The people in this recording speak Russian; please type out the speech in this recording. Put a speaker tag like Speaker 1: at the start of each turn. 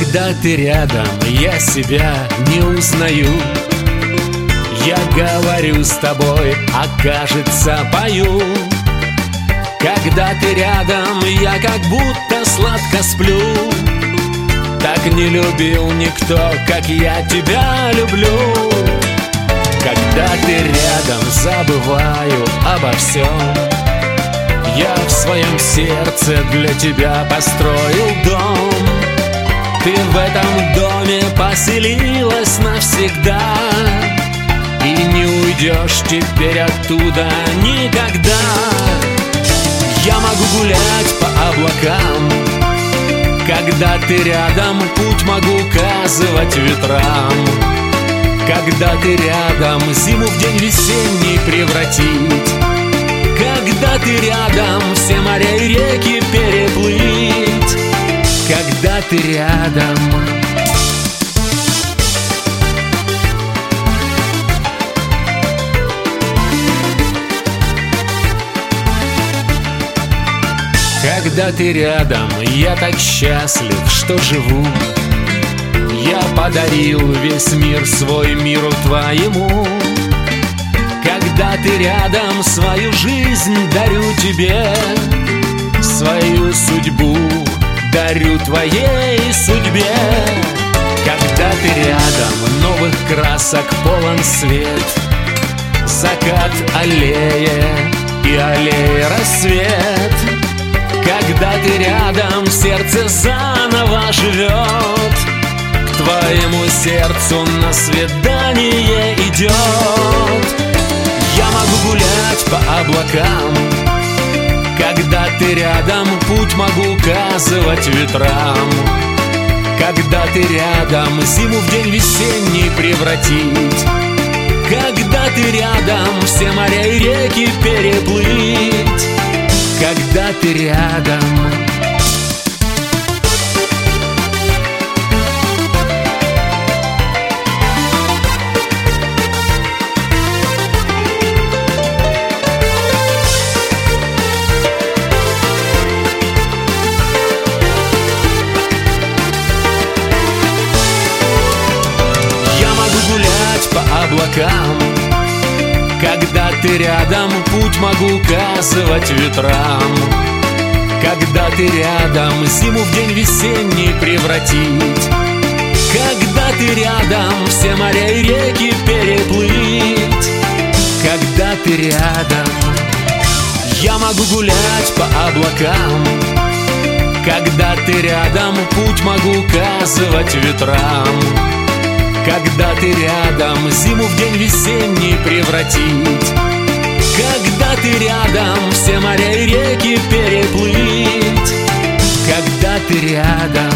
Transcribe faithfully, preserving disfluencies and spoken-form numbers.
Speaker 1: Когда ты рядом, я себя не узнаю. Я говорю с тобой, а кажется, пою. Когда ты рядом, я как будто сладко сплю. Так не любил никто, как я тебя люблю. Когда ты рядом, забываю обо всем. Я в своем сердце для тебя построил дом. Ты в этом доме поселилась навсегда, и не уйдешь теперь оттуда никогда. Я могу гулять по облакам, когда ты рядом, путь могу указывать ветрам. Когда ты рядом, зиму в день весенний превратить. Когда ты рядом, все моря и реки переплыть. Когда ты рядом. Когда ты рядом, я так счастлив, что живу. Я подарил весь мир свой миру твоему. Когда ты рядом, свою жизнь дарю тебе. Свою судьбу дарю твоей судьбе. Когда ты рядом, новых красок полон свет. Закат аллея и аллея рассвет. Когда ты рядом, сердце заново живет. К твоему сердцу на свидание идет. Я могу гулять по облакам, когда ты рядом, путь могу указывать ветрам. Когда ты рядом, зиму в день весенний превратить. Когда ты рядом, все моря и реки переплыть. Когда ты рядом. Я могу гулять по облакам, когда ты рядом, путь могу указывать ветрам. Когда ты рядом, зиму в день весенний превратить. Когда ты рядом, все моря и реки переплыть. Когда ты рядом. Я могу гулять по облакам, когда ты рядом, путь могу указывать ветрам. Когда ты рядом, зиму в день весенний превратить. Когда ты рядом, все моря и реки переплыть. Когда ты рядом.